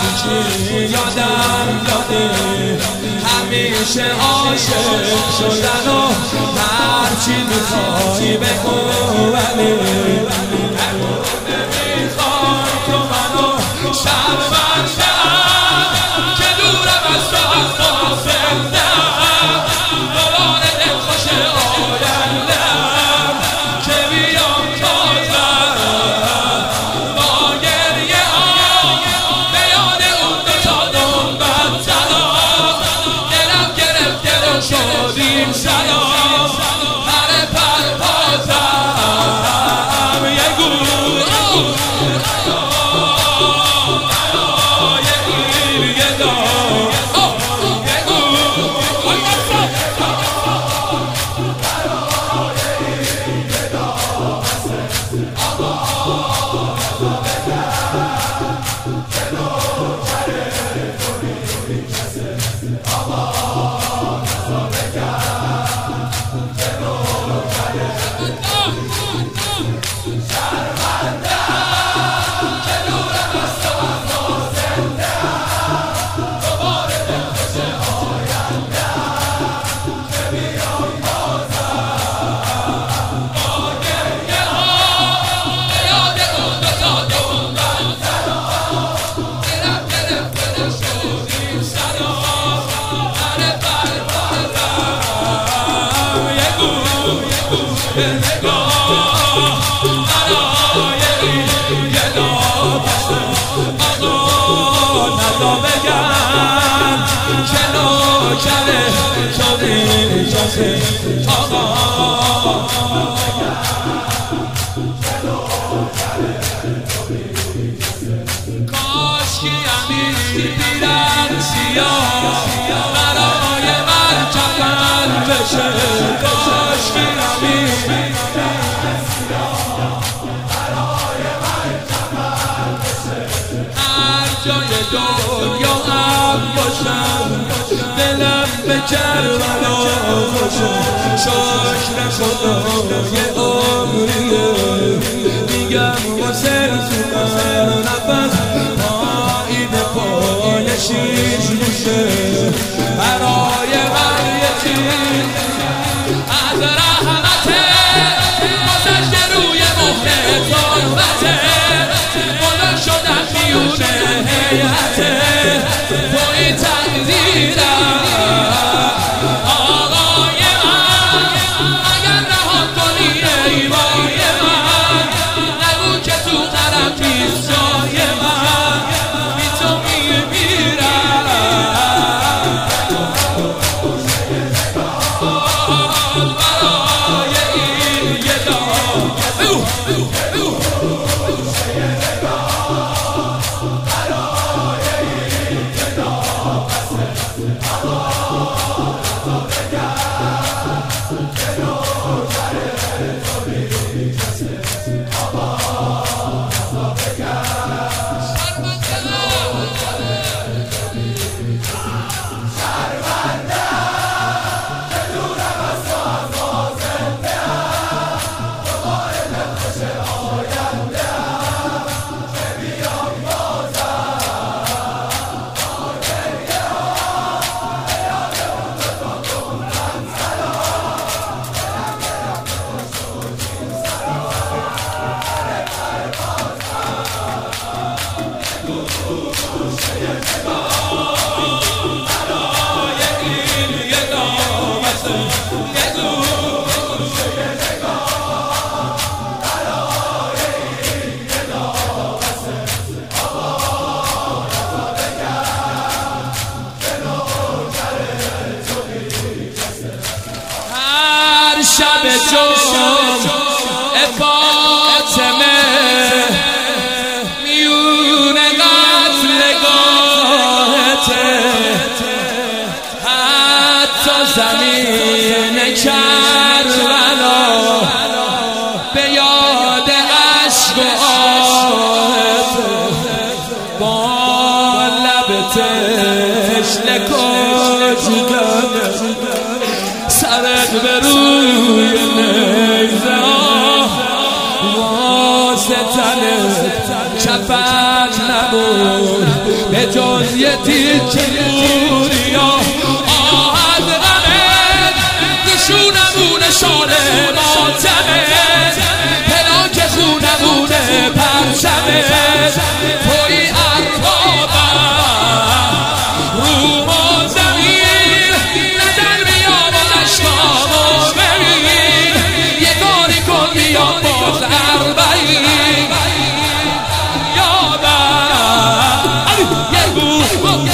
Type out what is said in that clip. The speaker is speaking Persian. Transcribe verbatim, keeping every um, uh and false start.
چی یادم داده همیشه عاشق شدن و هرچی میخوای بگو ولی نمیخوای تو منو شرمنده‌ام که دورم از تو از تو زنده‌ام دوباره دلخوش آینده‌ام که بیام تازم با گریه ها به یاد اون دوتا دنبت زدم دلم گرفته و شدیم سلام پر پروازم یه گور کاش که امیر بیرن سیاه برای من کفن بشه کاش که امیر بیرن سیاه برای من کفن بشه هر جای دنیا هم باشم دلم به کربلا خوشه شکر خدای عمریه میگم واسه تو نفس پایین پای شیش میشه برای من یه چیز از رحمته واسه که روی مخه تربته بلند شدم میونه هیئته توی تقدیرم آقای من اگر رها کنی ایوای من نگو که تو قرم نیست جای من بی تو میمیرم برای این یه دام شب جمعه فاطمه میونه قتلگاهته حتی زمین کربلا به یاد عشق و آهته با لب تشنه کشیدن سرت به روی نیزه ها واسه تنت کفن نبود به جز یه تیکه نوری آه از غمت نشونمون شانه ماتمه پلاک خونمونه پرچمه توی اربابم رو ما زمین نظر بیا با نشکامو ببین یه کاری کن بیا باز اربعین یادم یه بود